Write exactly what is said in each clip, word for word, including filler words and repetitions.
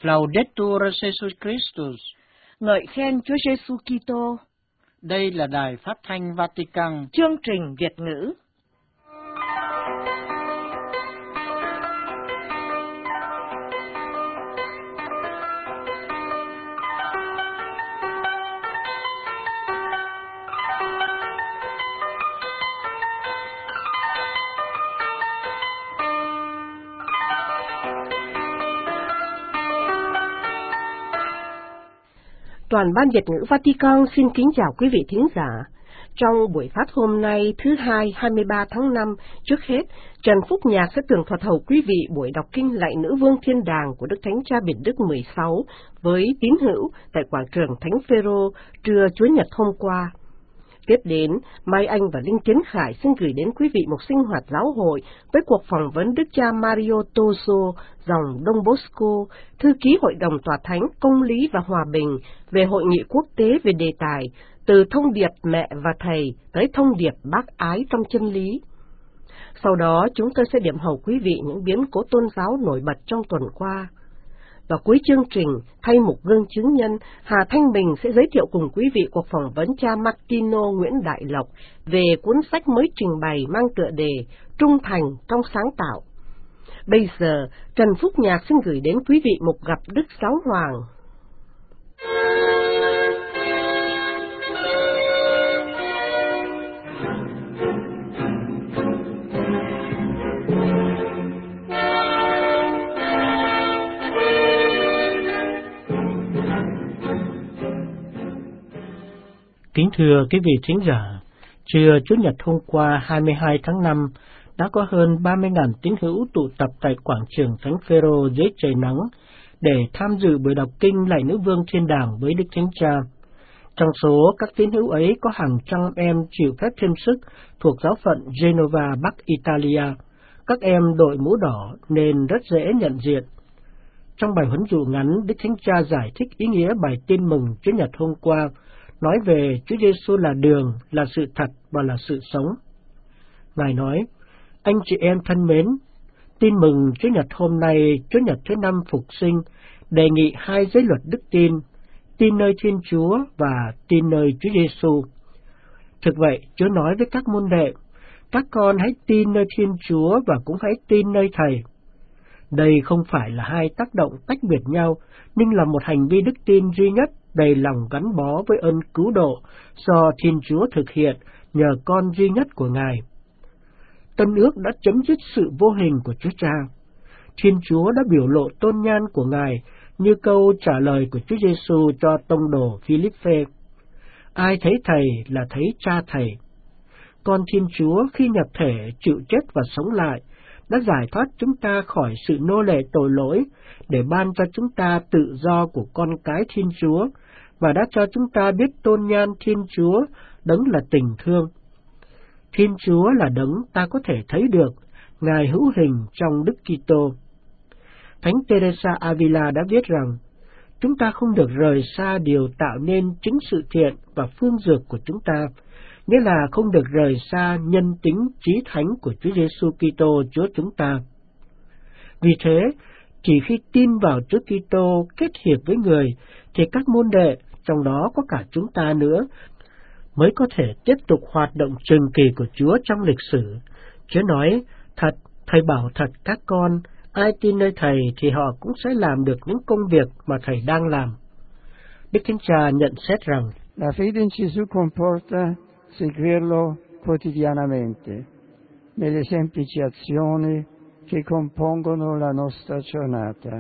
Laudetur Jesus Christus. Ngợi khen Chúa Giêsu Kitô. Đây là Đài Phát thanh Vatican. Chương trình Việt ngữ. Toàn ban Việt ngữ Vatican xin kính chào quý vị thính giả. Trong buổi phát hôm nay thứ hai hai mươi ba tháng năm, trước hết, Trần Phúc Nhạc sẽ tường thuật hầu quý vị buổi đọc kinh Lạy Nữ Vương Thiên Đàng của Đức Thánh Cha Biển Đức mười sáu với tín hữu tại quảng trường Thánh Phêrô trưa Chúa Nhật hôm qua. Tiếp đến, Mai Anh và Linh Tiến Khải xin gửi đến quý vị một sinh hoạt giáo hội với cuộc phỏng vấn Đức cha Mario Toso, dòng Đông Bosco, thư ký Hội đồng Tòa Thánh Công lý và Hòa bình về hội nghị quốc tế về đề tài từ thông điệp mẹ và thầy tới thông điệp bác ái trong chân lý. Sau đó, chúng tôi sẽ điểm hầu quý vị những biến cố tôn giáo nổi bật trong tuần qua. Và cuối chương trình, thay một gương chứng nhân, Hà Thanh Bình sẽ giới thiệu cùng quý vị cuộc phỏng vấn cha Martino Nguyễn Đại Lộc về cuốn sách mới trình bày mang tựa đề Trung thành trong sáng tạo. Bây giờ, Trần Phúc Nhạc xin gửi đến quý vị một gặp Đức Giáo Hoàng. Kính thưa quý vị thính giả, trưa Chủ nhật hôm qua hai mươi hai tháng năm, đã có hơn ba mươi nghìn tín hữu tụ tập tại quảng trường Thánh Phêrô dưới trời nắng để tham dự buổi đọc kinh Lạy Nữ Vương Thiên Đàng với Đức Thánh Cha. Trong số các tín hữu ấy có hàng trăm em chịu phép thêm sức thuộc giáo phận Genova, Bắc Italia. Các em đội mũ đỏ nên rất dễ nhận diện. Trong bài huấn dụ ngắn, Đức Thánh Cha giải thích ý nghĩa bài tin mừng Chủ nhật hôm qua, nói về Chúa Giêsu là đường, là sự thật và là sự sống. Ngài nói, anh chị em thân mến, tin mừng Chúa Nhật hôm nay, Chúa Nhật thứ năm Phục sinh, đề nghị hai giới luật đức tin, tin nơi Thiên Chúa và tin nơi Chúa Giêsu. Thực vậy, Chúa nói với các môn đệ, các con hãy tin nơi Thiên Chúa và cũng hãy tin nơi Thầy. Đây không phải là hai tác động tách biệt nhau, nhưng là một hành vi đức tin duy nhất đầy lòng gắn bó với ơn cứu độ do Thiên Chúa thực hiện nhờ con duy nhất của Ngài. Tân ước đã chấm dứt sự vô hình của Chúa Cha. Thiên Chúa đã biểu lộ tôn nhan của Ngài như câu trả lời của Chúa Giêsu cho tông đồ Philippe. Ai thấy Thầy là thấy Cha Thầy. Con Thiên Chúa khi nhập thể chịu chết và sống lại đã giải thoát chúng ta khỏi sự nô lệ tội lỗi để ban cho chúng ta tự do của con cái Thiên Chúa và đã cho chúng ta biết tôn nhan Thiên Chúa, đấng là tình thương. Thiên Chúa là đấng ta có thể thấy được, Ngài hữu hình trong Đức Kitô. Thánh Teresa Avila đã viết rằng, chúng ta không được rời xa điều tạo nên chính sự thiện và phương dược của chúng ta, nghĩa là không được rời xa nhân tính chí thánh của Chúa Giêsu Kitô Chúa chúng ta. Vì thế, chỉ khi tin vào Chúa Kitô kết hiệp với người, thì các môn đệ, trong đó có cả chúng ta nữa, mới có thể tiếp tục hoạt động trường kỳ của Chúa trong lịch sử. Chúa nói, thật, Thầy bảo thật các con, ai tin nơi Thầy thì họ cũng sẽ làm được những công việc mà Thầy đang làm. Đức Thánh Cha nhận xét rằng, La fede in Gesù comporta seguirlo quotidianamente, nelle semplici azioni che compongono la nostra giornata.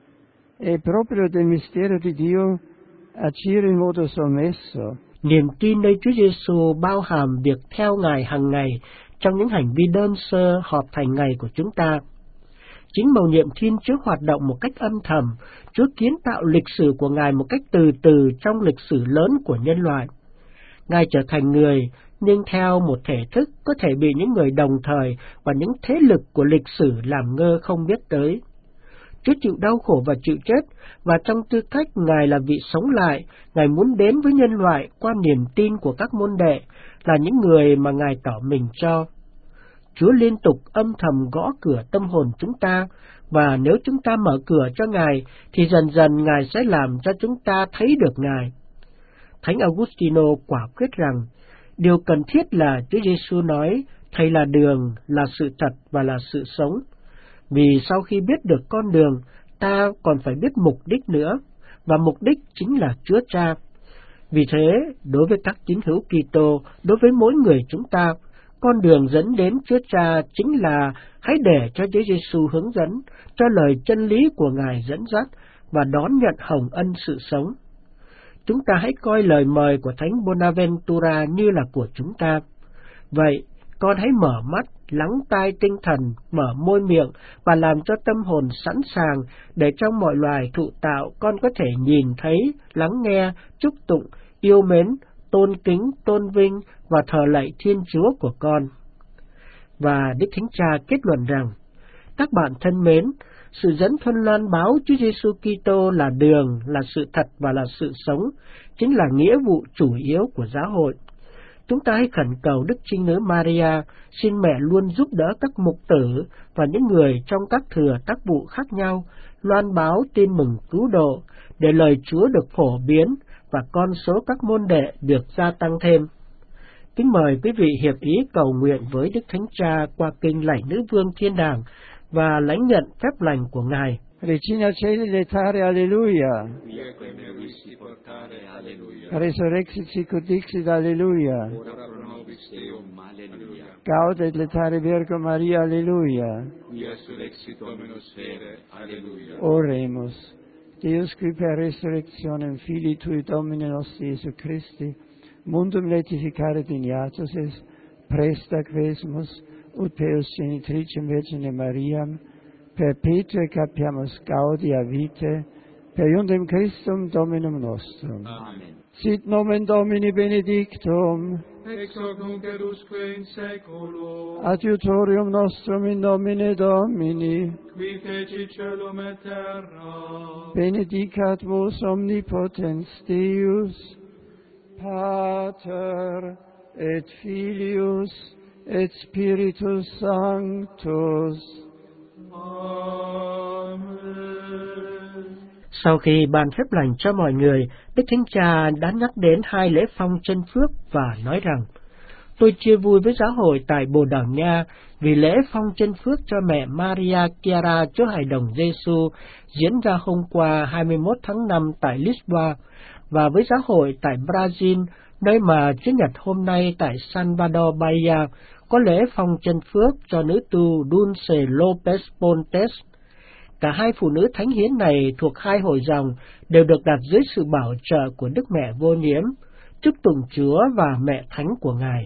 È proprio del mistero di Dio agire in modo sommesso. Niềm tin nơi Chúa Giêsu bao hàm việc theo Ngài hàng ngày trong những hành vi đơn sơ họp thành ngày của chúng ta. Chính mầu nhiệm Thiên Chúa hoạt động một cách âm thầm, Chúa kiến tạo lịch sử của Ngài một cách từ từ trong lịch sử lớn của nhân loại. Ngài trở thành người, nhưng theo một thể thức có thể bị những người đồng thời và những thế lực của lịch sử làm ngơ không biết tới. Chúa chịu đau khổ và chịu chết, và trong tư cách Ngài là vị sống lại, Ngài muốn đến với nhân loại qua niềm tin của các môn đệ, là những người mà Ngài tỏ mình cho. Chúa liên tục âm thầm gõ cửa tâm hồn chúng ta, và nếu chúng ta mở cửa cho Ngài, thì dần dần Ngài sẽ làm cho chúng ta thấy được Ngài. Thánh Augustino quả quyết rằng, điều cần thiết là Chúa Giêsu nói, Thầy là đường, là sự thật và là sự sống. Vì sau khi biết được con đường, ta còn phải biết mục đích nữa, và mục đích chính là Chúa Cha. Vì thế, đối với các tín hữu Kitô, đối với mỗi người chúng ta, con đường dẫn đến Chúa Cha chính là hãy để cho Chúa Giêsu hướng dẫn, cho lời chân lý của Ngài dẫn dắt và đón nhận hồng ân sự sống. Chúng ta hãy coi lời mời của Thánh Bonaventura như là của chúng ta. Vậy, con hãy mở mắt, lắng tai tinh thần, mở môi miệng và làm cho tâm hồn sẵn sàng để trong mọi loài thụ tạo con có thể nhìn thấy, lắng nghe, chúc tụng, yêu mến, tôn kính, tôn vinh và thờ lạy Thiên Chúa của con. Và Đức Thánh Cha kết luận rằng, các bạn thân mến, sự dẫn thuần loan báo Chúa Giêsu Kitô là đường, là sự thật và là sự sống, chính là nghĩa vụ chủ yếu của giáo hội. Chúng ta hãy khẩn cầu Đức Trinh Nữ Maria, xin mẹ luôn giúp đỡ các mục tử và những người trong các thừa tác vụ khác nhau, loan báo tin mừng cứu độ, để lời Chúa được phổ biến và con số các môn đệ được gia tăng thêm. Kính mời quý vị hiệp ý cầu nguyện với Đức Thánh Cha qua kinh Lạy Nữ Vương Thiên Đàng và lãnh nhận phép lành của Ngài. Regina Caeli letare, alleluia. Resurrexit sicut dixit, alleluia. Gaudet letare Virgo Maria, alleluia. Oremus. Deus qui per resurrectionem Filii Tui Domini nostri Iesu Christi, mundum laetificaret ignatus est, presta quesumus, ut peus genitricem Virgine Mariam, perpetue capiamus gaudia vitae, per iundem Christum Dominum nostrum. Amen. Sit nomen Domini benedictum, ex hoc nunc et usque in saeculo. Adiutorium nostrum in nomine Domini, qui feci caelum et terra. Benedicat vos omnipotens Deus, Pater et Filius et Spiritus Sanctus. Sau khi ban phép lành cho mọi người, Đức Thánh Cha đã nhắc đến hai lễ phong chân phước và nói rằng, tôi chia vui với giáo hội tại Bồ Đào Nha vì lễ phong chân phước cho mẹ Maria Chiara Chúa Hài Đồng Giêsu diễn ra hôm qua hai mươi mốt tháng năm tại Lisboa, và với giáo hội tại Brazil, nơi mà Chủ nhật hôm nay tại Salvador Bahia có lễ phong chân phước cho nữ tu Dulce Lopez Pontes. Cả hai phụ nữ thánh hiến này thuộc hai hội dòng đều được đặt dưới sự bảo trợ của Đức Mẹ Vô Nhiễm, chúc tụng Chúa và Mẹ Thánh của Ngài.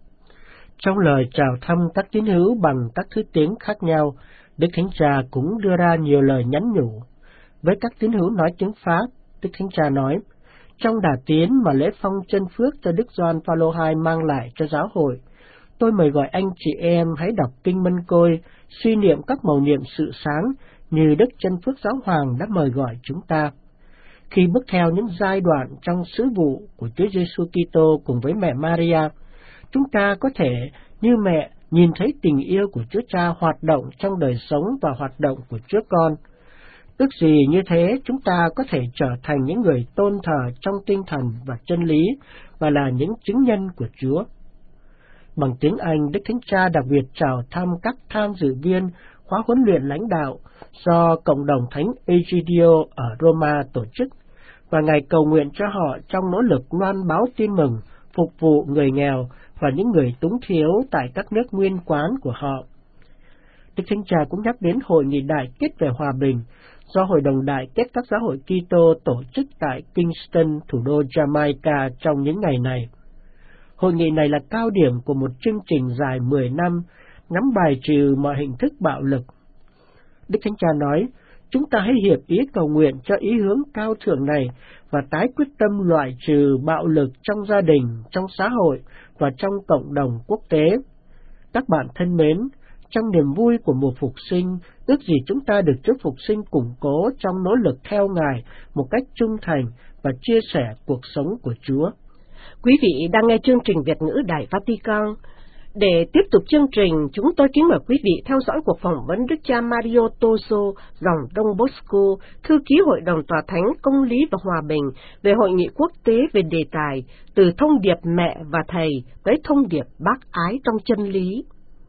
Trong lời chào thăm các tín hữu bằng các thứ tiếng khác nhau, Đức Thánh Cha cũng đưa ra nhiều lời nhắn nhủ. Với các tín hữu nói tiếng Pháp, Đức Thánh Cha nói, trong đà tiến mà lễ phong chân phước cho Đức Gioan Phaolô hai mang lại cho giáo hội, tôi mời gọi anh chị em hãy đọc kinh Mân Côi, suy niệm các mầu nhiệm sự sáng như Đức Chân Phước Giáo Hoàng đã mời gọi chúng ta. Khi bước theo những giai đoạn trong sứ vụ của Chúa Giêsu Kitô cùng với mẹ Maria, chúng ta có thể như mẹ nhìn thấy tình yêu của Chúa Cha hoạt động trong đời sống và hoạt động của Chúa Con. Ước gì như thế chúng ta có thể trở thành những người tôn thờ trong tinh thần và chân lý và là những chứng nhân của Chúa. Bằng tiếng Anh, Đức Thánh Cha đặc biệt chào thăm các tham dự viên khóa huấn luyện lãnh đạo do Cộng đồng Thánh Egidio ở Roma tổ chức, và Ngài cầu nguyện cho họ trong nỗ lực loan báo tin mừng, phục vụ người nghèo và những người túng thiếu tại các nước nguyên quán của họ. Đức Thánh Cha cũng nhắc đến Hội nghị đại kết về hòa bình do Hội đồng đại kết các giáo hội Kitô tổ chức tại Kingston, thủ đô Jamaica trong những ngày này. Hội nghị này là cao điểm của một chương trình dài mười năm, ngắm bài trừ mọi hình thức bạo lực. Đức Thánh Cha nói, chúng ta hãy hiệp ý cầu nguyện cho ý hướng cao thượng này và tái quyết tâm loại trừ bạo lực trong gia đình, trong xã hội và trong cộng đồng quốc tế. Các bạn thân mến, trong niềm vui của mùa phục sinh, ước gì chúng ta được Chúa Phục sinh củng cố trong nỗ lực theo Ngài một cách trung thành và chia sẻ cuộc sống của Chúa. Quý vị đang nghe chương trình Việt ngữ Đài Vatican. Để tiếp tục chương trình, chúng tôi kính mời quý vị theo dõi cuộc phỏng vấn Đức cha Mario Toso, dòng Don Bosco, thư ký Hội đồng Tòa Thánh Công lý và Hòa bình về Hội nghị quốc tế về đề tài từ thông điệp mẹ và thầy tới thông điệp bác ái trong chân lý.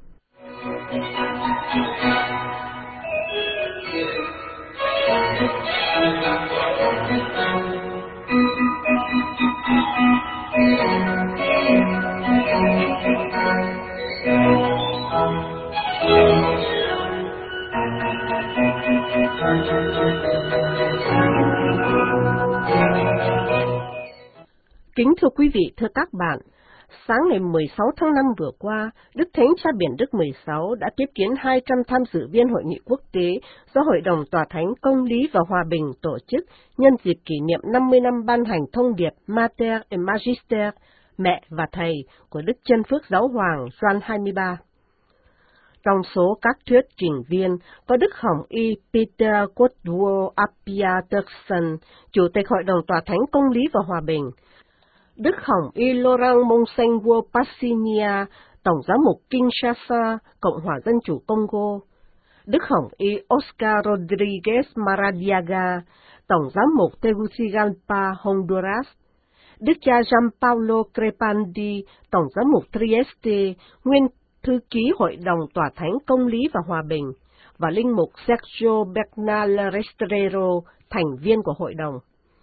Kính thưa quý vị, thưa các bạn, sáng ngày mười sáu tháng năm vừa qua, Đức Thánh Cha Biển Đức mười sáu đã tiếp kiến hai trăm tham dự viên hội nghị quốc tế do Hội đồng Tòa Thánh Công lý và Hòa bình tổ chức nhân dịp kỷ niệm năm mươi năm ban hành thông điệp Mater et Magister, mẹ và thầy của Đức Chân Phước Giáo Hoàng Gioan hai mươi ba. Trong số các thuyết trình viên có Đức Hồng Y Peter Cotwood Appia Turkson, Chủ tịch Hội đồng Tòa Thánh Công lý và Hòa bình, Đức Hồng Y Laurent Monseigneur Passinia, Tổng giám mục Kinshasa, Cộng hòa Dân chủ Congo, Đức Hồng Y Oscar Rodriguez Maradiaga, Tổng giám mục Tegucigalpa, Honduras, Đức cha Gianpaolo Crepandi, Tổng giám mục Trieste, nguyên thư ký Hội đồng Tòa Thánh Công lý và Hòa bình, và linh mục Sergio Bernal Restrero, thành viên của hội đồng.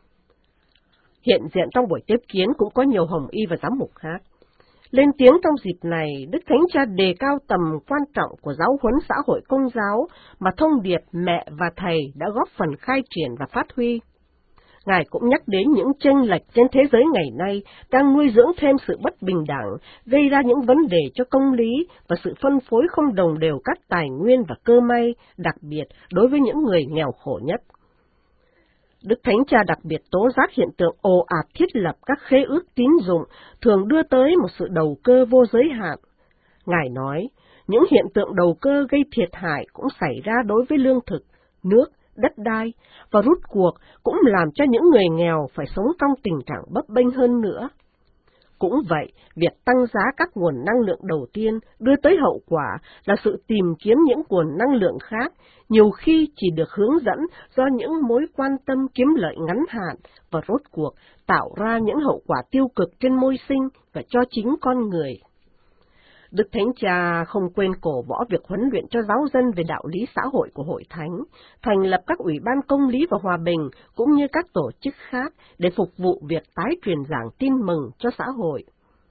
Hiện diện trong buổi tiếp kiến cũng có nhiều hồng y và giám mục khác. Lên tiếng trong dịp này, Đức Thánh Cha đề cao tầm quan trọng của giáo huấn xã hội Công giáo mà thông điệp mẹ và thầy đã góp phần khai triển và phát huy. Ngài cũng nhắc đến những chênh lệch trên thế giới ngày nay đang nuôi dưỡng thêm sự bất bình đẳng, gây ra những vấn đề cho công lý và sự phân phối không đồng đều các tài nguyên và cơ may, đặc biệt đối với những người nghèo khổ nhất. Đức Thánh Cha đặc biệt tố giác hiện tượng ồ ạt thiết lập các khế ước tín dụng thường đưa tới một sự đầu cơ vô giới hạn. Ngài nói, những hiện tượng đầu cơ gây thiệt hại cũng xảy ra đối với lương thực, nước, đất đai, và rút cuộc cũng làm cho những người nghèo phải sống trong tình trạng bấp bênh hơn nữa. Cũng vậy, việc tăng giá các nguồn năng lượng đầu tiên đưa tới hậu quả là sự tìm kiếm những nguồn năng lượng khác, nhiều khi chỉ được hướng dẫn do những mối quan tâm kiếm lợi ngắn hạn và rốt cuộc tạo ra những hậu quả tiêu cực trên môi sinh và cho chính con người. Đức Thánh Cha không quên cổ võ việc huấn luyện cho giáo dân về đạo lý xã hội của Hội Thánh, thành lập các ủy ban công lý và hòa bình cũng như các tổ chức khác để phục vụ việc tái truyền giảng tin mừng cho xã hội.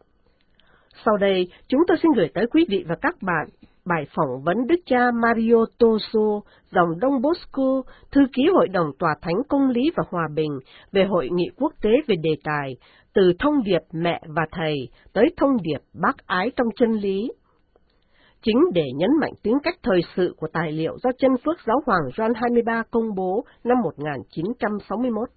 Sau đây, chúng tôi xin gửi tới quý vị và các bạn bài phỏng vấn Đức cha Mario Toso, dòng Don Bosco, thư ký Hội đồng Tòa Thánh Công lý và Hòa bình về Hội nghị quốc tế về đề tài từ thông điệp mẹ và thầy tới thông điệp bác ái trong chân lý. Chính để nhấn mạnh tính cách thời sự của tài liệu do Chân Phước Giáo Hoàng Gioan hai mươi ba công bố năm một nghìn chín trăm sáu mươi mốt.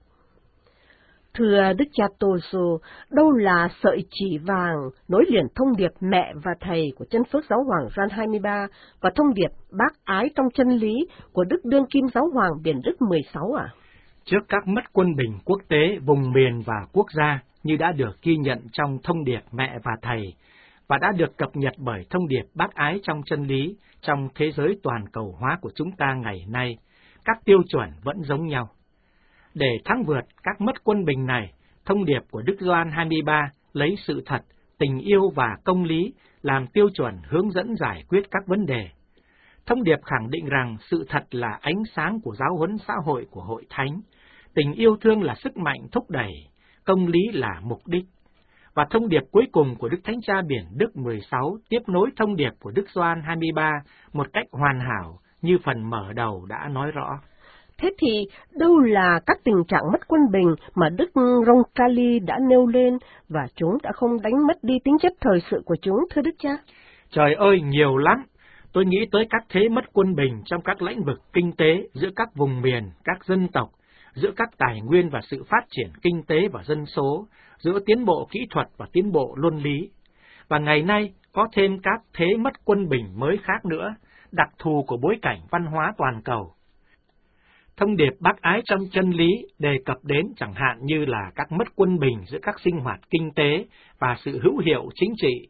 Thưa Đức cha Toso, đâu là sợi chỉ vàng nối liền thông điệp mẹ và thầy của Chân Phước Giáo Hoàng Gioan hai mươi ba và thông điệp bác ái trong chân lý của Đức Đương Kim Giáo Hoàng Biển Đức mười sáu ạ? À? Trước các mất quân bình quốc tế, vùng miền và quốc gia như đã được ghi nhận trong thông điệp mẹ và thầy, và đã được cập nhật bởi thông điệp bác ái trong chân lý trong thế giới toàn cầu hóa của chúng ta ngày nay, các tiêu chuẩn vẫn giống nhau. Để thắng vượt các mất quân bình này, thông điệp của Đức Gioan hai mươi ba lấy sự thật, tình yêu và công lý làm tiêu chuẩn hướng dẫn giải quyết các vấn đề. Thông điệp khẳng định rằng sự thật là ánh sáng của giáo huấn xã hội của Hội Thánh, tình yêu thương là sức mạnh thúc đẩy, công lý là mục đích. Và thông điệp cuối cùng của Đức Thánh Cha Biển Đức mười sáu tiếp nối thông điệp của Đức Gioan hai mươi ba một cách hoàn hảo như phần mở đầu đã nói rõ. Thế thì đâu là các tình trạng mất quân bình mà Đức Roncalli đã nêu lên và chúng đã không đánh mất đi tính chất thời sự của chúng, thưa Đức cha? Trời ơi, nhiều lắm! Tôi nghĩ tới các thế mất quân bình trong các lĩnh vực kinh tế, giữa các vùng miền, các dân tộc, giữa các tài nguyên và sự phát triển kinh tế và dân số, giữa tiến bộ kỹ thuật và tiến bộ luân lý. Và ngày nay có thêm các thế mất quân bình mới khác nữa, đặc thù của bối cảnh văn hóa toàn cầu. Thông điệp bác ái trong chân lý đề cập đến chẳng hạn như là các mất quân bình giữa các sinh hoạt kinh tế và sự hữu hiệu chính trị,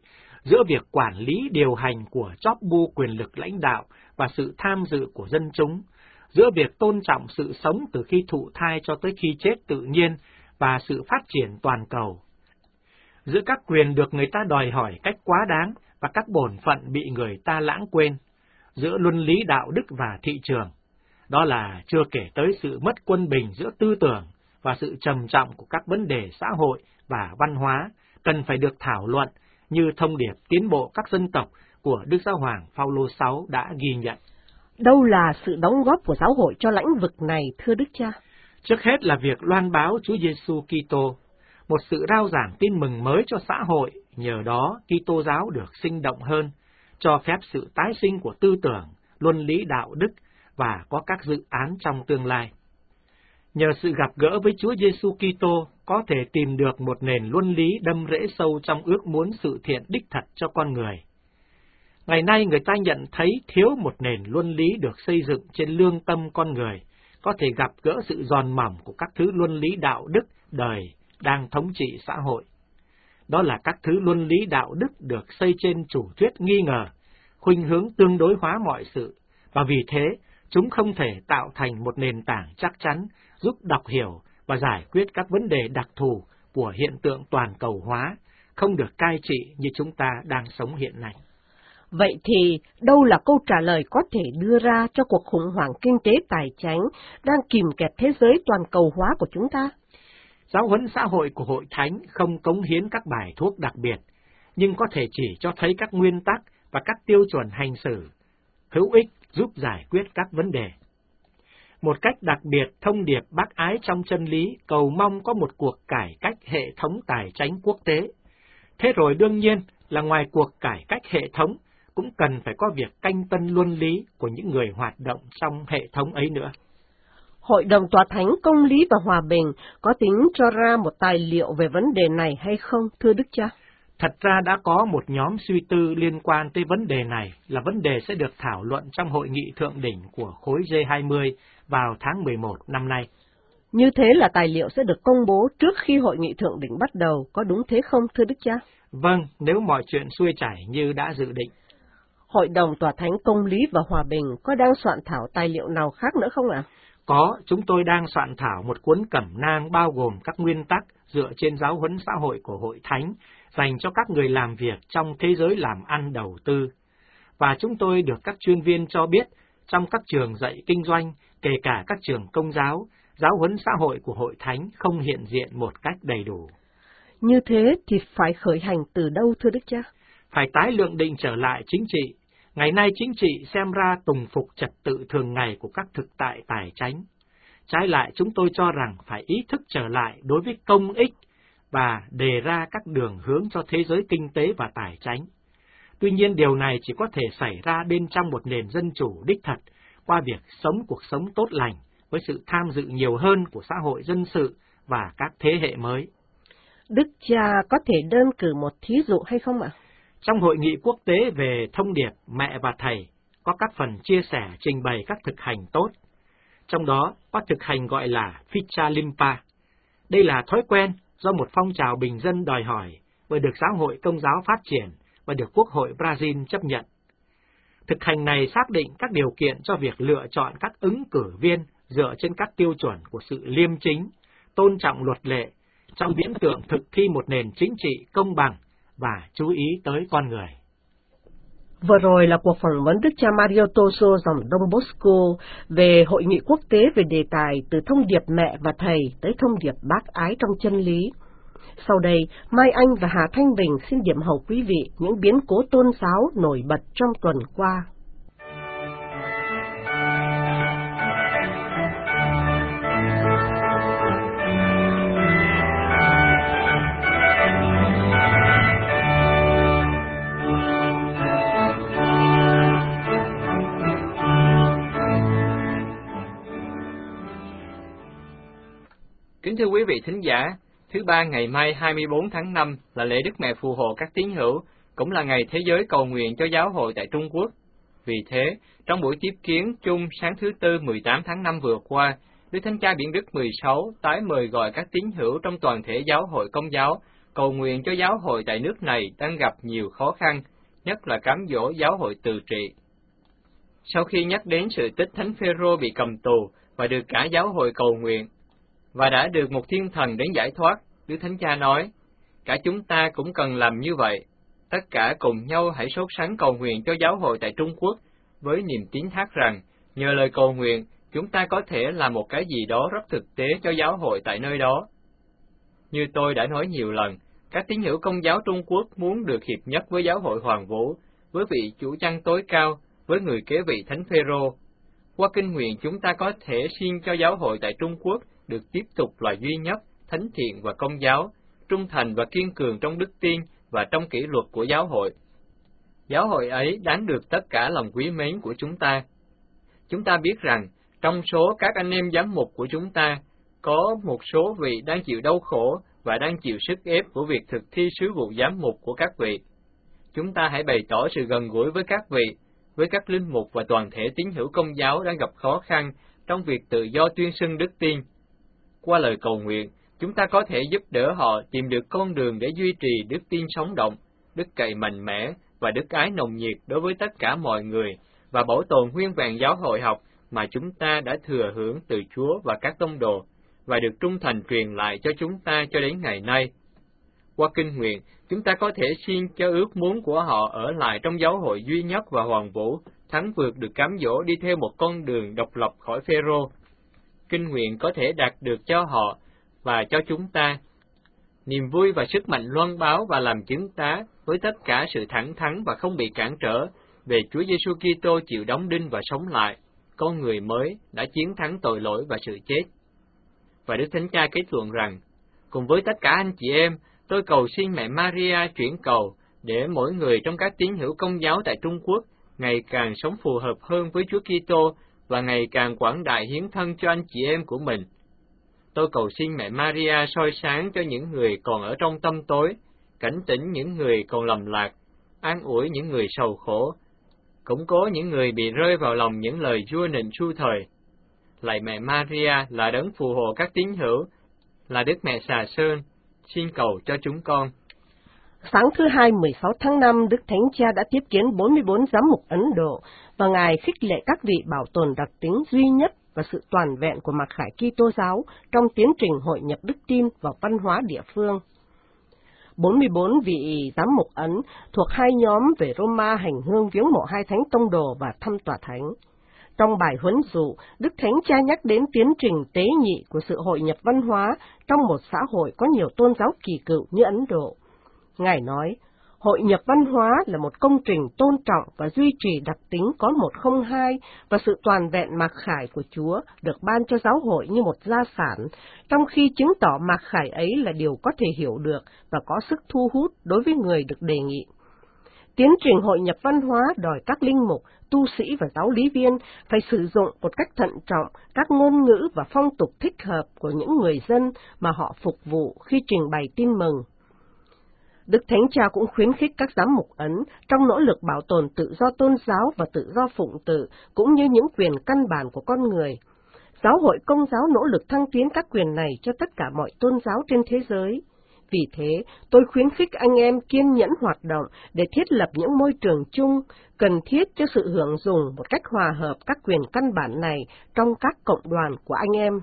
giữa việc quản lý điều hành của chóp bu quyền lực lãnh đạo và sự tham dự của dân chúng, giữa việc tôn trọng sự sống từ khi thụ thai cho tới khi chết tự nhiên và sự phát triển toàn cầu, giữa các quyền được người ta đòi hỏi cách quá đáng và các bổn phận bị người ta lãng quên, giữa luân lý đạo đức và thị trường. Đó là chưa kể tới sự mất quân bình giữa tư tưởng và sự trầm trọng của các vấn đề xã hội và văn hóa cần phải được thảo luận như thông điệp tiến bộ các dân tộc của Đức Giáo hoàng Phaolô thứ sáu đã ghi nhận. Đâu là sự đóng góp của giáo hội cho lĩnh vực này, thưa Đức Cha? Trước hết là việc loan báo Chúa Giêsu Kitô, một sự rao giảng tin mừng mới cho xã hội, nhờ đó Kitô giáo được sinh động hơn, cho phép sự tái sinh của tư tưởng, luân lý đạo đức và có các dự án trong tương lai. Nhờ sự gặp gỡ với Chúa Giêsu Kitô có thể tìm được một nền luân lý đâm rễ sâu trong ước muốn sự thiện đích thật cho con người. Ngày nay người ta nhận thấy thiếu một nền luân lý được xây dựng trên lương tâm con người, có thể gặp gỡ sự giòn mỏng của các thứ luân lý đạo đức đời đang thống trị xã hội. Đó là các thứ luân lý đạo đức được xây trên chủ thuyết nghi ngờ, khuynh hướng tương đối hóa mọi sự, và vì thế chúng không thể tạo thành một nền tảng chắc chắn giúp đọc hiểu và giải quyết các vấn đề đặc thù của hiện tượng toàn cầu hóa, không được cai trị như chúng ta đang sống hiện nay. Vậy thì đâu là câu trả lời có thể đưa ra cho cuộc khủng hoảng kinh tế tài chính đang kìm kẹp thế giới toàn cầu hóa của chúng ta? Giáo huấn xã hội của Hội Thánh không cống hiến các bài thuốc đặc biệt, nhưng có thể chỉ cho thấy các nguyên tắc và các tiêu chuẩn hành xử hữu ích giúp giải quyết các vấn đề. Một cách đặc biệt, thông điệp bác ái trong chân lý cầu mong có một cuộc cải cách hệ thống tài chính quốc tế. Thế rồi đương nhiên là ngoài cuộc cải cách hệ thống, cũng cần phải có việc canh tân luân lý của những người hoạt động trong hệ thống ấy nữa. Hội đồng Tòa Thánh Công lý và Hòa bình có tính cho ra một tài liệu về vấn đề này hay không, thưa Đức Cha? Thật ra đã có một nhóm suy tư liên quan tới vấn đề này, là vấn đề sẽ được thảo luận trong hội nghị thượng đỉnh của khối G hai mươi vào tháng mười một năm nay. Như thế là tài liệu sẽ được công bố trước khi hội nghị thượng đỉnh bắt đầu, có đúng thế không, thưa Đức Cha? Vâng, nếu mọi chuyện xuôi chảy như đã dự định. Hội đồng Tòa Thánh Công lý và Hòa bình có đang soạn thảo tài liệu nào khác nữa không ạ? Có, chúng tôi đang soạn thảo một cuốn cẩm nang bao gồm các nguyên tắc dựa trên giáo huấn xã hội của Hội Thánh, dành cho các người làm việc trong thế giới làm ăn đầu tư. Và chúng tôi được các chuyên viên cho biết, trong các trường dạy kinh doanh, kể cả các trường công giáo, giáo huấn xã hội của Hội Thánh không hiện diện một cách đầy đủ. Như thế thì phải khởi hành từ đâu, thưa Đức Cha? Phải tái lượng định trở lại chính trị. Ngày nay chính trị xem ra tùng phục trật tự thường ngày của các thực tại tài chánh. Trái lại, chúng tôi cho rằng phải ý thức trở lại đối với công ích và đề ra các đường hướng cho thế giới kinh tế và tài chánh. Tuy nhiên, điều này chỉ có thể xảy ra bên trong một nền dân chủ đích thật, qua việc sống cuộc sống tốt lành, với sự tham dự nhiều hơn của xã hội dân sự và các thế hệ mới. Đức Cha có thể đơn cử một thí dụ hay không ạ? Trong hội nghị quốc tế về thông điệp Mẹ và Thầy, có các phần chia sẻ trình bày các thực hành tốt. Trong đó có thực hành gọi là Ficha Limpa. Đây là thói quen do một phong trào bình dân đòi hỏi, và được Giáo hội Công giáo phát triển và được Quốc hội Brazil chấp nhận. Thực hành này xác định các điều kiện cho việc lựa chọn các ứng cử viên dựa trên các tiêu chuẩn của sự liêm chính, tôn trọng luật lệ, trong viễn tượng thực thi một nền chính trị công bằng và chú ý tới con người. Vừa rồi là cuộc phỏng vấn Đức cha Mario Toso dòng Đông Bosco về hội nghị quốc tế về đề tài từ thông điệp Mẹ và Thầy tới thông điệp bác ái trong chân lý. Sau đây, Mai Anh và Hà Thanh Bình xin điểm hậu quý vị những biến cố tôn giáo nổi bật trong tuần qua. Kính thưa quý vị thính giả, thứ ba ngày mai hai mươi bốn tháng năm là lễ Đức Mẹ phù hộ các tín hữu, cũng là ngày thế giới cầu nguyện cho giáo hội tại Trung Quốc. Vì thế, trong buổi tiếp kiến chung sáng thứ Tư mười tám tháng năm vừa qua, Đức Thánh Cha Biển Đức mười sáu tái mời gọi các tín hữu trong toàn thể giáo hội Công giáo cầu nguyện cho giáo hội tại nước này đang gặp nhiều khó khăn, nhất là cám dỗ giáo hội tự trị. Sau khi nhắc đến sự tích Thánh Phêrô bị cầm tù và được cả giáo hội cầu nguyện, và đã được một thiên thần đến giải thoát, Đức Thánh Cha nói, cả chúng ta cũng cần làm như vậy. Tất cả cùng nhau hãy sốt sắng cầu nguyện cho giáo hội tại Trung Quốc, với niềm tín thác rằng, nhờ lời cầu nguyện, chúng ta có thể làm một cái gì đó rất thực tế cho giáo hội tại nơi đó. Như tôi đã nói nhiều lần, các tín hữu Công giáo Trung Quốc muốn được hiệp nhất với giáo hội Hoàng Vũ, với vị chủ chăn tối cao, với người kế vị Thánh Phêrô. Qua kinh nguyện chúng ta có thể xin cho giáo hội tại Trung Quốc được tiếp tục là duy nhất, thánh thiện và công giáo, trung thành và kiên cường trong đức tin và trong kỷ luật của giáo hội. Giáo hội ấy đáng được tất cả lòng quý mến của chúng ta. Chúng ta biết rằng, trong số các anh em giám mục của chúng ta, có một số vị đang chịu đau khổ và đang chịu sức ép của việc thực thi sứ vụ giám mục của các vị. Chúng ta hãy bày tỏ sự gần gũi với các vị, với các linh mục và toàn thể tín hữu Công giáo đang gặp khó khăn trong việc tự do tuyên xưng đức tin. Qua lời cầu nguyện, chúng ta có thể giúp đỡ họ tìm được con đường để duy trì đức tin sống động, đức cậy mạnh mẽ và đức ái nồng nhiệt đối với tất cả mọi người, và bảo tồn nguyên vẹn giáo hội học mà chúng ta đã thừa hưởng từ Chúa và các tông đồ, và được trung thành truyền lại cho chúng ta cho đến ngày nay. Qua kinh nguyện, chúng ta có thể xin cho ước muốn của họ ở lại trong giáo hội duy nhất và hoàn vũ, thắng vượt được cám dỗ đi theo một con đường độc lập khỏi Phêrô. Kinh nguyện có thể đạt được cho họ và cho chúng ta niềm vui và sức mạnh loan báo và làm chứng tá với tất cả sự thẳng thắn và không bị cản trở về Chúa Giêsu Kitô chịu đóng đinh và sống lại, con người mới đã chiến thắng tội lỗi và sự chết. Và Đức Thánh Cha kết luận rằng, cùng với tất cả anh chị em, tôi cầu xin Mẹ Maria chuyển cầu để mỗi người trong các tín hữu Công giáo tại Trung Quốc ngày càng sống phù hợp hơn với Chúa Kitô và ngày càng quảng đại hiến thân cho anh chị em của mình. Tôi cầu xin Mẹ Maria soi sáng cho những người còn ở trong tâm tối, cảnh tỉnh những người còn lầm lạc, an ủi những người sầu khổ, củng cố những người bị rơi vào lòng những lời vua nịnh su thời. Lạy Mẹ Maria là đấng phù hộ các tín hữu, là Đức Mẹ Xà Sơn, xin cầu cho chúng con. Sáng thứ Hai mười sáu tháng năm, Đức Thánh Cha đã tiếp kiến bốn mươi bốn giám mục Ấn Độ, và Ngài khích lệ các vị bảo tồn đặc tính duy nhất và sự toàn vẹn của mặc khải Kitô giáo trong tiến trình hội nhập đức tin vào văn hóa địa phương. bốn mươi bốn vị giám mục Ấn thuộc hai nhóm về Roma hành hương viếng mộ hai thánh tông đồ và thăm tòa thánh. Trong bài huấn dụ, Đức Thánh Cha nhắc đến tiến trình tế nhị của sự hội nhập văn hóa trong một xã hội có nhiều tôn giáo kỳ cựu như Ấn Độ. Ngài nói, hội nhập văn hóa là một công trình tôn trọng và duy trì đặc tính có một không hai, và sự toàn vẹn mặc khải của Chúa được ban cho giáo hội như một gia sản, trong khi chứng tỏ mặc khải ấy là điều có thể hiểu được và có sức thu hút đối với người được đề nghị. Tiến trình hội nhập văn hóa đòi các linh mục, tu sĩ và giáo lý viên phải sử dụng một cách thận trọng các ngôn ngữ và phong tục thích hợp của những người dân mà họ phục vụ khi trình bày tin mừng. Đức Thánh Cha cũng khuyến khích các giám mục Ấn trong nỗ lực bảo tồn tự do tôn giáo và tự do phụng tự, cũng như những quyền căn bản của con người. Giáo hội Công giáo nỗ lực thăng tiến các quyền này cho tất cả mọi tôn giáo trên thế giới. Vì thế, tôi khuyến khích anh em kiên nhẫn hoạt động để thiết lập những môi trường chung, cần thiết cho sự hưởng dùng một cách hòa hợp các quyền căn bản này trong các cộng đoàn của anh em.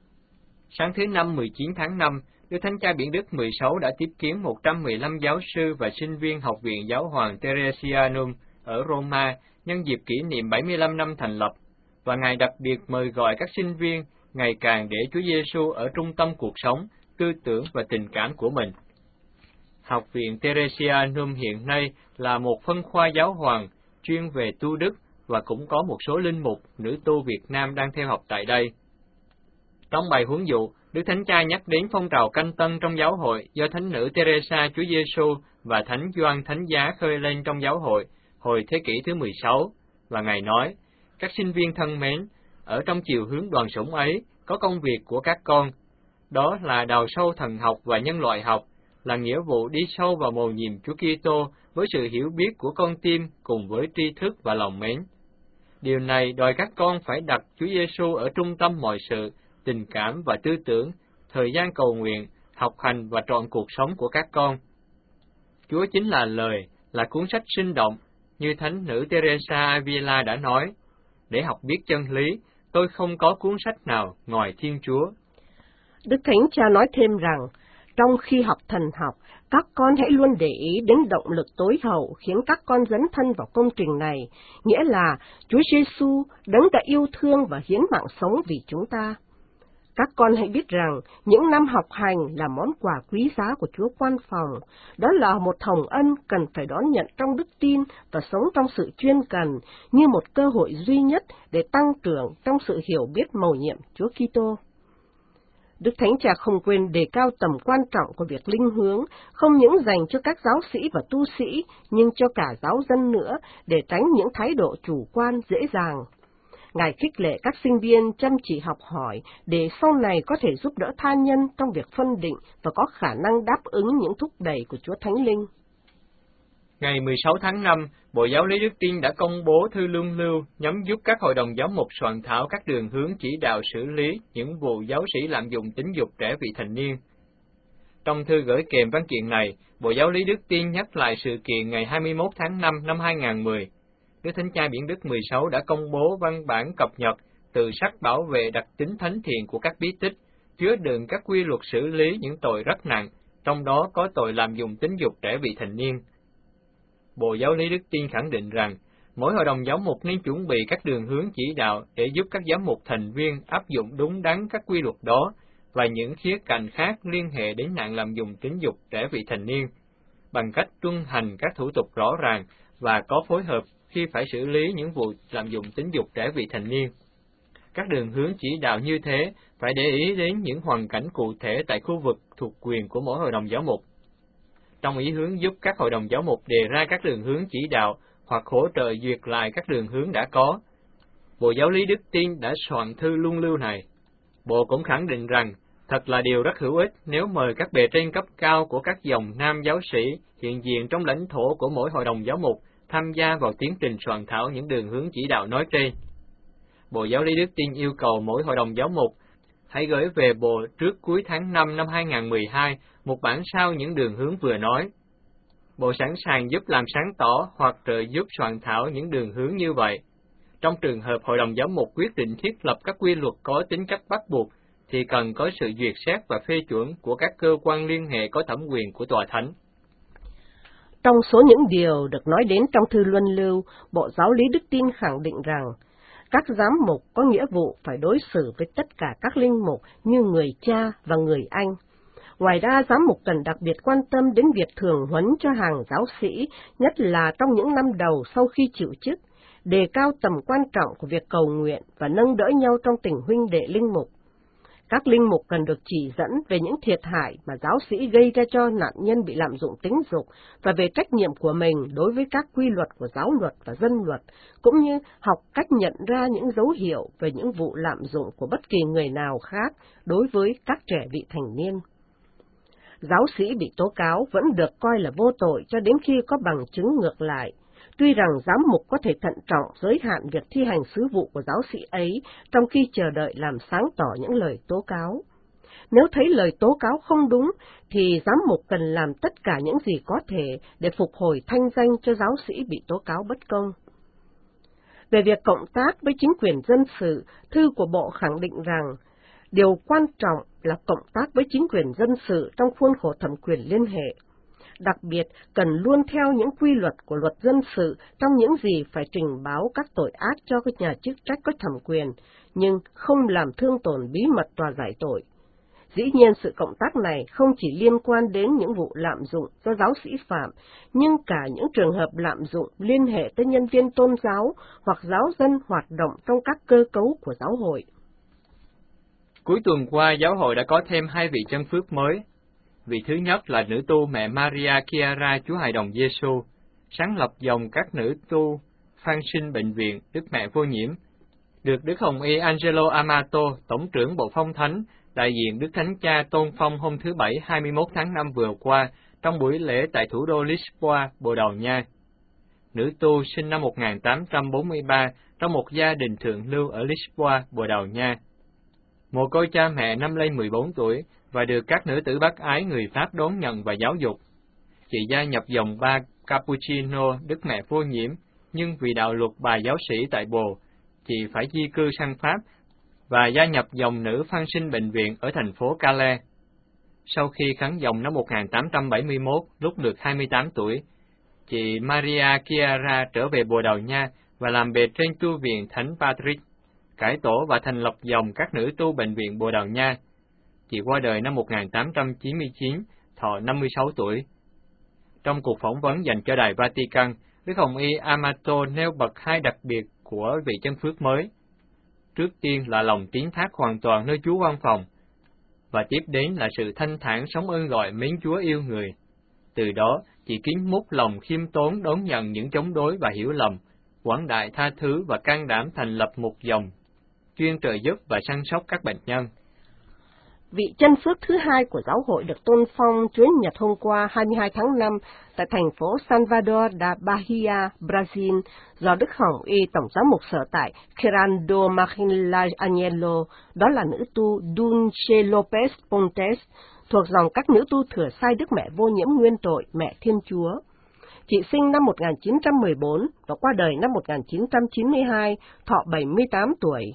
Sáng thứ Năm mười chín tháng năm, Đức Thánh Cha Biển Đức mười sáu đã tiếp kiến một trăm mười lăm giáo sư và sinh viên Học viện Giáo hoàng Teresianum ở Roma nhân dịp kỷ niệm bảy mươi lăm năm thành lập, và Ngài đặc biệt mời gọi các sinh viên ngày càng để Chúa Giêsu ở trung tâm cuộc sống, tư tưởng và tình cảm của mình. Học viện Teresianum hiện nay là một phân khoa giáo hoàng chuyên về tu đức, và cũng có một số linh mục, nữ tu Việt Nam đang theo học tại đây. Trong bài huấn dụ, Đức Thánh Cha nhắc đến phong trào canh tân trong giáo hội do Thánh nữ Teresa Chúa Giêsu và Thánh Gioan Thánh Giá khơi lên trong giáo hội hồi thế kỷ thứ mười sáu, và Ngài nói, các sinh viên thân mến, ở trong chiều hướng đoàn sủng ấy có công việc của các con, đó là đào sâu thần học và nhân loại học, là nghĩa vụ đi sâu vào mầu nhiệm Chúa Kitô với sự hiểu biết của con tim cùng với tri thức và lòng mến. Điều này đòi các con phải đặt Chúa Giêsu ở trung tâm mọi sự, tình cảm và tư tưởng, thời gian cầu nguyện, học hành và trọn cuộc sống của các con. Chúa chính là lời, là cuốn sách sinh động, như Thánh nữ Teresa Avila đã nói, để học biết chân lý, tôi không có cuốn sách nào ngoài Thiên Chúa. Đức Thánh Cha nói thêm rằng, trong khi học thần học, các con hãy luôn để ý đến động lực tối hậu khiến các con dấn thân vào công trình này, nghĩa là Chúa Giêsu đấng đã yêu thương và hiến mạng sống vì chúng ta. Các con hãy biết rằng, những năm học hành là món quà quý giá của Chúa Quan Phòng, đó là một hồng ân cần phải đón nhận trong đức tin và sống trong sự chuyên cần, như một cơ hội duy nhất để tăng trưởng trong sự hiểu biết mầu nhiệm Chúa Kitô. Đức Thánh Cha không quên đề cao tầm quan trọng của việc linh hướng, không những dành cho các giáo sĩ và tu sĩ, nhưng cho cả giáo dân nữa, để tránh những thái độ chủ quan dễ dàng. Ngài khích lệ các sinh viên chăm chỉ học hỏi để sau này có thể giúp đỡ tha nhân trong việc phân định và có khả năng đáp ứng những thúc đẩy của Chúa Thánh Linh. Ngày mười sáu tháng năm, Bộ Giáo lý Đức Tin đã công bố thư luân lưu nhằm giúp các hội đồng giáo mục soạn thảo các đường hướng chỉ đạo xử lý những vụ giáo sĩ lạm dụng tính dục trẻ vị thành niên. Trong thư gửi kèm văn kiện này, Bộ Giáo lý Đức Tin nhắc lại sự kiện ngày hai mươi mốt tháng năm năm hai nghìn không trăm mười. Đức Thánh Cha Biển Đức mười sáu đã công bố văn bản cập nhật từ sách bảo vệ đặc tính thánh thiện của các bí tích, chứa đựng các quy luật xử lý những tội rất nặng, trong đó có tội lạm dụng tính dục trẻ vị thành niên. Bộ Giáo lý Đức Tin khẳng định rằng, mỗi hội đồng giáo mục nên chuẩn bị các đường hướng chỉ đạo để giúp các giám mục thành viên áp dụng đúng đắn các quy luật đó và những khía cạnh khác liên hệ đến nạn lạm dụng tính dục trẻ vị thành niên, bằng cách tuân hành các thủ tục rõ ràng và có phối hợp khi phải xử lý những vụ lạm dụng tính dục trẻ vị thành niên. Các đường hướng chỉ đạo như thế phải để ý đến những hoàn cảnh cụ thể tại khu vực thuộc quyền của mỗi hội đồng giáo mục. Trong ý hướng giúp các hội đồng giáo mục đề ra các đường hướng chỉ đạo hoặc hỗ trợ duyệt lại các đường hướng đã có, Bộ Giáo lý Đức Tin đã soạn thư luân lưu này. Bộ cũng khẳng định rằng, thật là điều rất hữu ích nếu mời các bề trên cấp cao của các dòng nam giáo sĩ hiện diện trong lãnh thổ của mỗi hội đồng giáo mục tham gia vào tiến trình soạn thảo những đường hướng chỉ đạo nói trên. Bộ Giáo lý Đức Tin yêu cầu mỗi hội đồng giáo mục hãy gửi về Bộ trước cuối tháng năm năm hai nghìn không trăm mười hai một bản sao những đường hướng vừa nói. Bộ sẵn sàng giúp làm sáng tỏ hoặc trợ giúp soạn thảo những đường hướng như vậy. Trong trường hợp hội đồng giáo mục quyết định thiết lập các quy luật có tính chất bắt buộc, thì cần có sự duyệt xét và phê chuẩn của các cơ quan liên hệ có thẩm quyền của Tòa Thánh. Trong số những điều được nói đến trong thư luân lưu, Bộ Giáo lý Đức Tin khẳng định rằng, các giám mục có nghĩa vụ phải đối xử với tất cả các linh mục như người cha và người anh. Ngoài ra, giám mục cần đặc biệt quan tâm đến việc thường huấn cho hàng giáo sĩ, nhất là trong những năm đầu sau khi chịu chức, đề cao tầm quan trọng của việc cầu nguyện và nâng đỡ nhau trong tình huynh đệ linh mục. Các linh mục cần được chỉ dẫn về những thiệt hại mà giáo sĩ gây ra cho nạn nhân bị lạm dụng tính dục và về trách nhiệm của mình đối với các quy luật của giáo luật và dân luật, cũng như học cách nhận ra những dấu hiệu về những vụ lạm dụng của bất kỳ người nào khác đối với các trẻ vị thành niên. Giáo sĩ bị tố cáo vẫn được coi là vô tội cho đến khi có bằng chứng ngược lại. Tuy rằng giám mục có thể thận trọng giới hạn việc thi hành sứ vụ của giáo sĩ ấy trong khi chờ đợi làm sáng tỏ những lời tố cáo. Nếu thấy lời tố cáo không đúng, thì giám mục cần làm tất cả những gì có thể để phục hồi thanh danh cho giáo sĩ bị tố cáo bất công. Về việc cộng tác với chính quyền dân sự, thư của Bộ khẳng định rằng, điều quan trọng là cộng tác với chính quyền dân sự trong khuôn khổ thẩm quyền liên hệ. Đặc biệt, cần luôn theo những quy luật của luật dân sự trong những gì phải trình báo các tội ác cho các nhà chức trách có thẩm quyền, nhưng không làm thương tổn bí mật tòa giải tội. Dĩ nhiên, sự cộng tác này không chỉ liên quan đến những vụ lạm dụng do giáo sĩ phạm, nhưng cả những trường hợp lạm dụng liên hệ tới nhân viên tôn giáo hoặc giáo dân hoạt động trong các cơ cấu của giáo hội. Cuối tuần qua, giáo hội đã có thêm hai vị chân phước mới. Vị thứ nhất là nữ tu mẹ Maria Chiara Chúa Hài Đồng Giêsu, sáng lập dòng các nữ tu Phan Sinh Bệnh viện Đức Mẹ Vô Nhiễm, được Đức Hồng Y Angelo Amato, Tổng trưởng Bộ Phong Thánh, đại diện Đức Thánh Cha tôn phong hôm thứ Bảy hai mươi mốt tháng năm vừa qua trong buổi lễ tại thủ đô Lisboa, Bồ Đào Nha. Nữ tu sinh năm một nghìn tám trăm bốn mươi ba trong một gia đình thượng lưu ở Lisboa, Bồ Đào Nha. mồ côi cha mẹ năm lên mười bốn tuổi và được các nữ tử bác ái người Pháp đón nhận và giáo dục. Chị gia nhập dòng ba Cappuccino Đức Mẹ Vô Nhiễm, nhưng vì đạo luật bài giáo sĩ tại Bồ, chị phải di cư sang Pháp và gia nhập dòng nữ Phan Sinh Bệnh viện ở thành phố Calais. Sau khi kháng dòng năm một nghìn tám trăm bảy mươi mốt, lúc được hai mươi tám tuổi, chị Maria Chiara trở về Bồ Đào Nha và làm bề trên tu viện Thánh Patrick, cải tổ và thành lập dòng các nữ tu Bệnh viện Bồ Đào Nha. Chị qua đời năm một nghìn tám trăm chín mươi chín, thọ năm mươi sáu tuổi. Trong cuộc phỏng vấn dành cho Đài Vatican, Đức Hồng Y Amato nêu bật hai đặc biệt của vị chân phước mới. Trước tiên là lòng tín thác hoàn toàn nơi Chúa văn phòng, và tiếp đến là sự thanh thản sống ơn gọi mến Chúa yêu người. Từ đó, chị kiếm mút lòng khiêm tốn đón nhận những chống đối và hiểu lầm, quảng đại tha thứ và can đảm thành lập một dòng chuyên trợ giúp và săn sóc các bệnh nhân. Vị chân phước thứ hai của giáo hội được tôn phong Chủ nhật hôm qua hai mươi hai tháng năm tại thành phố Salvador da Bahia, Brazil, do Đức Hồng Y Tổng giám mục sở tại Gerardo Marinho Agnello, đó là nữ tu Dulce Lopez Pontes, thuộc dòng các nữ tu thừa sai Đức Mẹ Vô Nhiễm Nguyên Tội, Mẹ Thiên Chúa. Chị sinh năm một nghìn chín trăm mười bốn và qua đời năm một nghìn chín trăm chín mươi hai, thọ bảy mươi tám tuổi.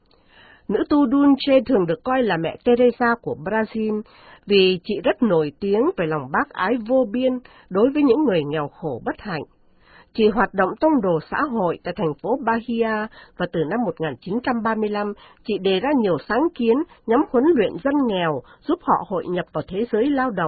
Nữ tu Dulce thường được coi là mẹ Teresa của Brazil vì chị rất nổi tiếng về lòng bác ái vô biên đối với những người nghèo khổ bất hạnh. Chị hoạt động tông đồ xã hội tại thành phố Bahia và từ năm một nghìn chín trăm ba mươi lăm, chị đề ra nhiều sáng kiến nhằm huấn luyện dân nghèo, giúp họ hội nhập vào thế giới lao động.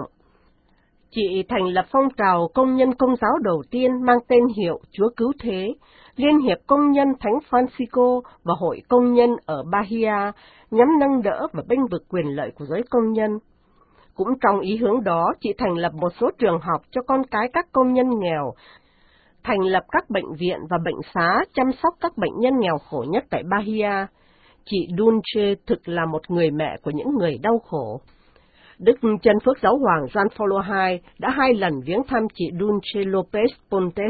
Chị thành lập phong trào công nhân Công giáo đầu tiên mang tên hiệu Chúa Cứu Thế, Liên hiệp Công nhân Thánh Francisco và Hội Công nhân ở Bahia nhằm nâng đỡ và bênh vực quyền lợi của giới công nhân. Cũng trong ý hướng đó, chị thành lập một số trường học cho con cái các công nhân nghèo, thành lập các bệnh viện và bệnh xá chăm sóc các bệnh nhân nghèo khổ nhất tại Bahia. Chị Dulce thực là một người mẹ của những người đau khổ. Đức Chân Phước Giáo hoàng Gioan Phaolô đệ nhị đã hai lần viếng thăm chị Dulce Lopez Pontes.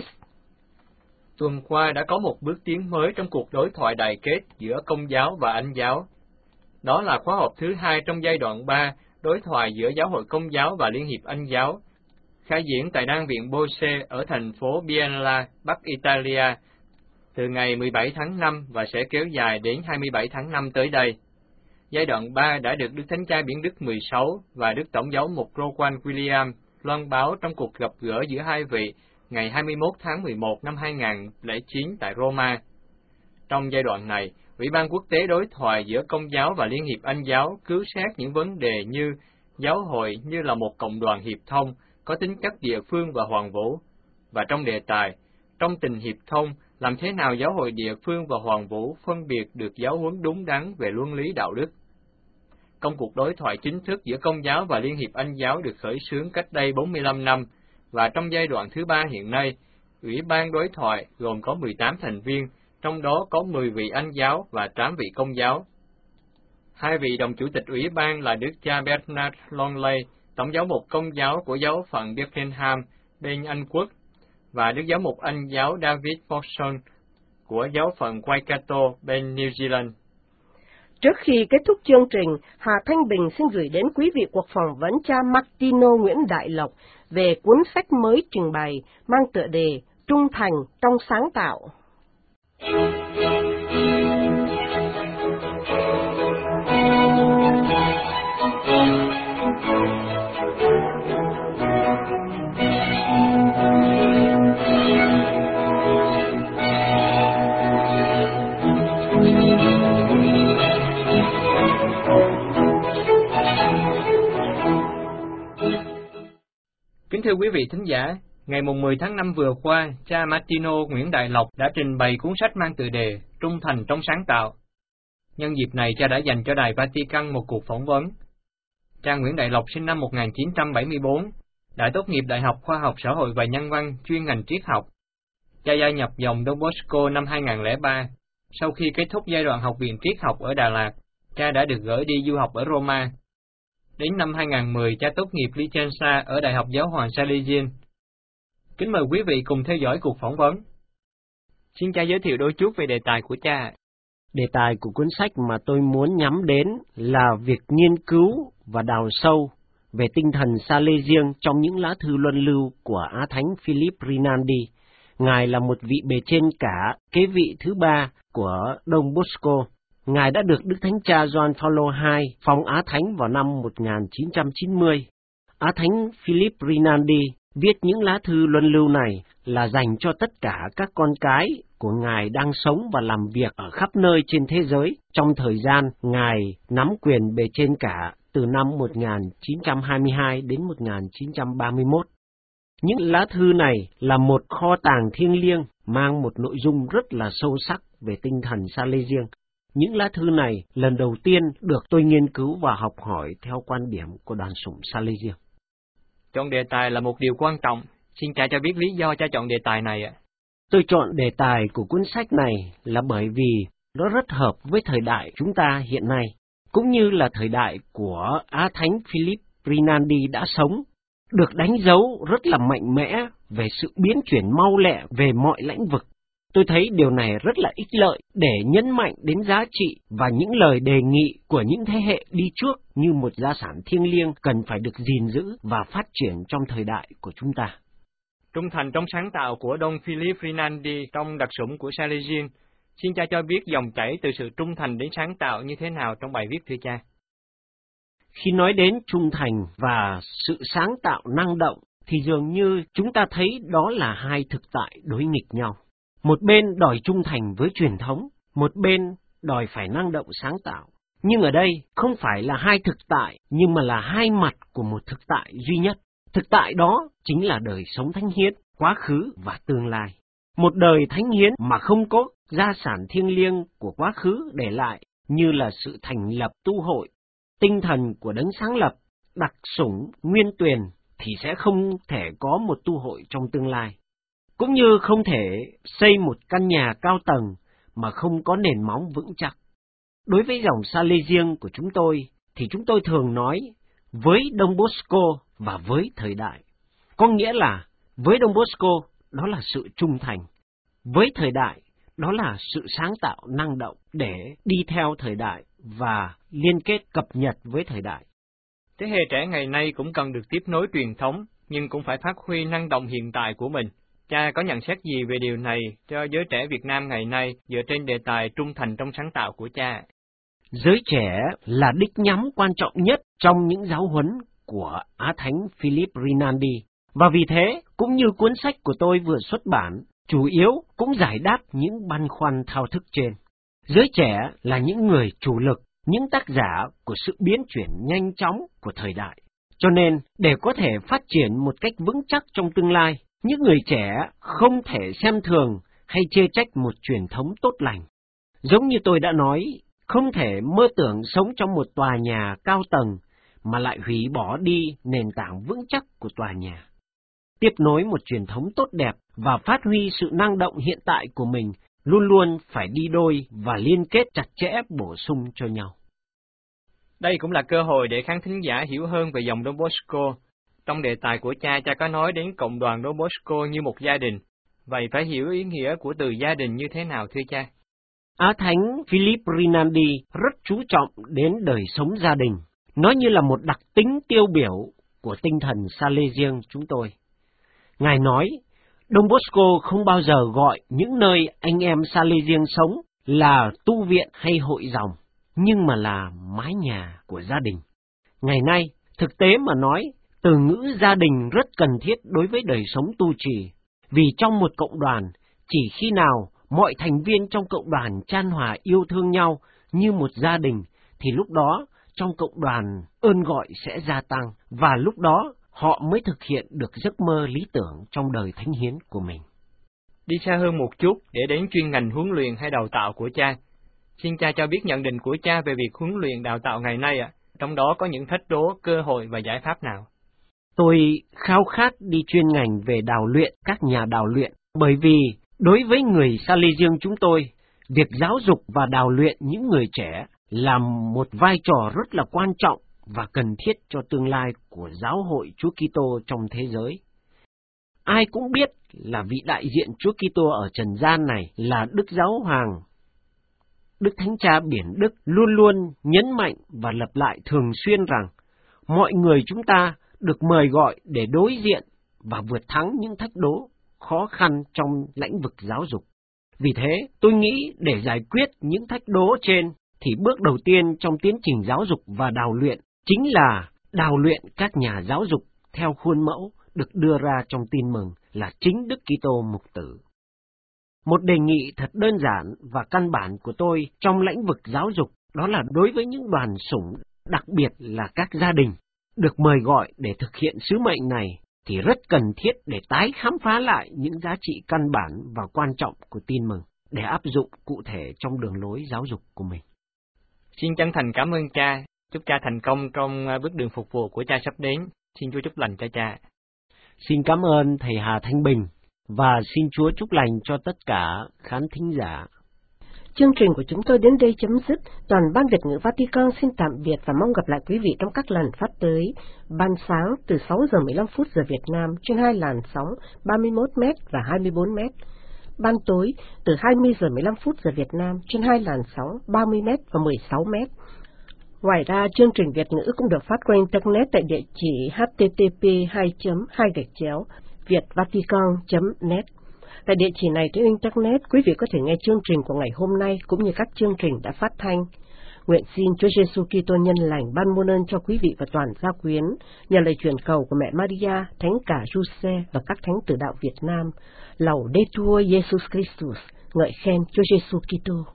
Tuần qua đã có một bước tiến mới trong cuộc đối thoại đại kết giữa Công giáo và Anh giáo. Đó là khóa họp thứ hai trong giai đoạn ba, đối thoại giữa Giáo hội Công giáo và Liên hiệp Anh giáo, khai diễn tại Đan viện Bose ở thành phố Biella, Bắc Italia, từ ngày mười bảy tháng năm và sẽ kéo dài đến hai mươi bảy tháng năm tới đây. Giai đoạn ba đã được Đức Thánh Cha Biển Đức mười sáu và Đức Tổng giáo mục Rowan William loan báo trong cuộc gặp gỡ giữa hai vị ngày hai mươi mốt tháng mười một năm hai nghìn không trăm lẻ chín tại Roma. Trong giai đoạn này, Ủy ban quốc tế đối thoại giữa Công giáo và Liên hiệp Anh giáo cứu xét những vấn đề như giáo hội như là một cộng đoàn hiệp thông, có tính chất địa phương và hoàn vũ, và trong đề tài, trong tình hiệp thông, làm thế nào giáo hội địa phương và hoàn vũ phân biệt được giáo huấn đúng đắn về luân lý đạo đức. Công cuộc đối thoại chính thức giữa Công giáo và Liên hiệp Anh giáo được khởi xướng cách đây bốn mươi lăm năm, và trong giai đoạn thứ ba hiện nay, Ủy ban đối thoại gồm có mười tám thành viên, trong đó có mười vị Anh giáo và tám vị Công giáo. Hai vị đồng chủ tịch Ủy ban là Đức cha Bernard Longley, Tổng giáo mục Công giáo của giáo phận Beckenham bên Anh Quốc, và Đức giáo mục Anh giáo David Forson của giáo phận Waikato bên New Zealand. Trước khi kết thúc chương trình, Hà Thanh Bình xin gửi đến quý vị cuộc phỏng vấn cha Martino Nguyễn Đại Lộc về cuốn sách mới trình bày mang tựa đề Trung thành trong sáng tạo. Kính thưa quý vị thính giả, ngày mười tháng năm vừa qua, cha Martino Nguyễn Đại Lộc đã trình bày cuốn sách mang tựa đề Trung thành trong sáng tạo. Nhân dịp này, cha đã dành cho Đài Vatican một cuộc phỏng vấn. Cha Nguyễn Đại Lộc sinh năm một nghìn chín trăm bảy mươi tư, đã tốt nghiệp Đại học Khoa học Xã hội và Nhân văn chuyên ngành triết học. Cha gia nhập dòng Don Bosco năm hai nghìn không trăm lẻ ba. Sau khi kết thúc giai đoạn học viện triết học ở Đà Lạt, cha đã được gửi đi du học ở Roma. Đến năm hai nghìn không trăm mười, cha tốt nghiệp Licenza ở Đại học Giáo hoàng Salesian. Kính mời quý vị cùng theo dõi cuộc phỏng vấn. Xin cha giới thiệu đôi chút về đề tài của cha. Đề tài của cuốn sách mà tôi muốn nhắm đến là việc nghiên cứu và đào sâu về tinh thần Salesian trong những lá thư luân lưu của Á Thánh Philip Rinaldi. Ngài là một vị bề trên cả, kế vị thứ ba của Don Bosco. Ngài đã được Đức Thánh Cha Gioan Phaolô đệ nhị phong Á Thánh vào năm một nghìn chín trăm chín mươi. Á Thánh Philip Rinaldi viết những lá thư luân lưu này là dành cho tất cả các con cái của Ngài đang sống và làm việc ở khắp nơi trên thế giới trong thời gian Ngài nắm quyền bề trên cả từ năm một nghìn chín trăm hai mươi hai đến một nghìn chín trăm ba mươi mốt. Những lá thư này là một kho tàng thiêng liêng mang một nội dung rất là sâu sắc về tinh thần Salesian. Những lá thư này lần đầu tiên được tôi nghiên cứu và học hỏi theo quan điểm của đoàn sủng Salesian. Chọn đề tài là một điều quan trọng. Xin cha cho biết lý do cha chọn đề tài này ạ. Tôi chọn đề tài của cuốn sách này là bởi vì nó rất hợp với thời đại chúng ta hiện nay, cũng như là thời đại của Á Thánh Philip Rinaldi đã sống, được đánh dấu rất là mạnh mẽ về sự biến chuyển mau lẹ về mọi lĩnh vực. Tôi thấy điều này rất là ích lợi để nhấn mạnh đến giá trị và những lời đề nghị của những thế hệ đi trước như một gia sản thiêng liêng cần phải được gìn giữ và phát triển trong thời đại của chúng ta. Trung thành trong sáng tạo của Don Philip Rinaldi trong đặc sủng của Salesian. Xin cha cho biết dòng chảy từ sự trung thành đến sáng tạo như thế nào trong bài viết thưa cha. Khi nói đến trung thành và sự sáng tạo năng động thì dường như chúng ta thấy đó là hai thực tại đối nghịch nhau. Một bên đòi trung thành với truyền thống, một bên đòi phải năng động sáng tạo. Nhưng ở đây không phải là hai thực tại, nhưng mà là hai mặt của một thực tại duy nhất. Thực tại đó chính là đời sống thánh hiến, quá khứ và tương lai. Một đời thánh hiến mà không có gia sản thiêng liêng của quá khứ để lại như là sự thành lập tu hội, tinh thần của đấng sáng lập, đặc sủng, nguyên tuyền thì sẽ không thể có một tu hội trong tương lai. Cũng như không thể xây một căn nhà cao tầng mà không có nền móng vững chắc. Đối với dòng Salesian của chúng tôi thì chúng tôi thường nói với Don Bosco và với thời đại. Có nghĩa là với Don Bosco đó là sự trung thành, với thời đại đó là sự sáng tạo năng động để đi theo thời đại và liên kết cập nhật với thời đại. Thế hệ trẻ ngày nay cũng cần được tiếp nối truyền thống, nhưng cũng phải phát huy năng động hiện tại của mình. Cha có nhận xét gì về điều này cho giới trẻ Việt Nam ngày nay dựa trên đề tài trung thành trong sáng tạo của cha? Giới trẻ là đích nhắm quan trọng nhất trong những giáo huấn của Á Thánh Philip Rinaldi, và vì thế, cũng như cuốn sách của tôi vừa xuất bản, chủ yếu cũng giải đáp những băn khoăn thao thức trên. Giới trẻ là những người chủ lực, những tác giả của sự biến chuyển nhanh chóng của thời đại. Cho nên, để có thể phát triển một cách vững chắc trong tương lai, những người trẻ không thể xem thường hay chê trách một truyền thống tốt lành. Giống như tôi đã nói, không thể mơ tưởng sống trong một tòa nhà cao tầng mà lại hủy bỏ đi nền tảng vững chắc của tòa nhà. Tiếp nối một truyền thống tốt đẹp và phát huy sự năng động hiện tại của mình luôn luôn phải đi đôi và liên kết chặt chẽ bổ sung cho nhau. Đây cũng là cơ hội để khán thính giả hiểu hơn về dòng Don Bosco. Trong đề tài của cha, cha có nói đến cộng đoàn Don Bosco như một gia đình. Vậy phải hiểu ý nghĩa của từ gia đình như thế nào thưa cha? Á Thánh Philip Rinaldi rất chú trọng đến đời sống gia đình. Nó như là một đặc tính tiêu biểu của tinh thần Salesian chúng tôi. Ngài nói, Don Bosco không bao giờ gọi những nơi anh em Salesian sống là tu viện hay hội dòng, nhưng mà là mái nhà của gia đình. Ngày nay, thực tế mà nói, từ ngữ gia đình rất cần thiết đối với đời sống tu trì, vì trong một cộng đoàn, chỉ khi nào mọi thành viên trong cộng đoàn chan hòa yêu thương nhau như một gia đình, thì lúc đó trong cộng đoàn ơn gọi sẽ gia tăng, và lúc đó họ mới thực hiện được giấc mơ lý tưởng trong đời thánh hiến của mình. Đi xa hơn một chút để đến chuyên ngành huấn luyện hay đào tạo của cha. Xin cha cho biết nhận định của cha về việc huấn luyện đào tạo ngày nay ạ, à, trong đó có những thách đố, cơ hội và giải pháp nào? Tôi khao khát đi chuyên ngành về đào luyện các nhà đào luyện, bởi vì đối với người Salesian chúng tôi, việc giáo dục và đào luyện những người trẻ là một vai trò rất là quan trọng và cần thiết cho tương lai của giáo hội Chúa Kitô trong thế giới. Ai cũng biết là vị đại diện Chúa Kitô ở trần gian này là Đức Giáo Hoàng Đức Thánh Cha Biển Đức luôn luôn nhấn mạnh và lặp lại thường xuyên rằng mọi người chúng ta được mời gọi để đối diện và vượt thắng những thách đố khó khăn trong lĩnh vực giáo dục. Vì thế, tôi nghĩ để giải quyết những thách đố trên thì bước đầu tiên trong tiến trình giáo dục và đào luyện chính là đào luyện các nhà giáo dục theo khuôn mẫu được đưa ra trong tin mừng là chính Đức Kitô Mục Tử. Một đề nghị thật đơn giản và căn bản của tôi trong lĩnh vực giáo dục đó là đối với những đoàn sủng, đặc biệt là các gia đình, được mời gọi để thực hiện sứ mệnh này thì rất cần thiết để tái khám phá lại những giá trị căn bản và quan trọng của tin mừng để áp dụng cụ thể trong đường lối giáo dục của mình. Xin chân thành cảm ơn cha, chúc cha thành công trong bước đường phục vụ của cha sắp đến. Xin Chúa chúc lành cho cha. Xin cảm ơn Thầy Hà Thanh Bình và xin Chúa chúc lành cho tất cả khán thính giả. Chương trình của chúng tôi đến đây chấm dứt. Toàn ban Việt ngữ Vatican xin tạm biệt và mong gặp lại quý vị trong các lần phát tới. Ban sáng từ sáu giờ mười lăm phút giờ Việt Nam trên hai làn sóng ba mươi mốt mét và hai mươi bốn mét. Ban tối từ hai mươi giờ mười lăm phút giờ Việt Nam trên hai làn sóng ba mươi mét và mười sáu mét. Ngoài ra, chương trình Việt ngữ cũng được phát qua Internet tại địa chỉ h t t p hai chấm hai gạch chéo vietvatican chấm net. Tại địa chỉ này trên Internet, quý vị có thể nghe chương trình của ngày hôm nay cũng như các chương trình đã phát thanh. Nguyện xin Chúa Giêsu Kitô nhân lành ban muôn ơn cho quý vị và toàn gia quyến, nhờ lời truyền cầu của mẹ Maria, Thánh cả Giuse và các thánh tử đạo Việt Nam. Laudetur Jesus Christus, ngợi khen Chúa Giêsu Kitô.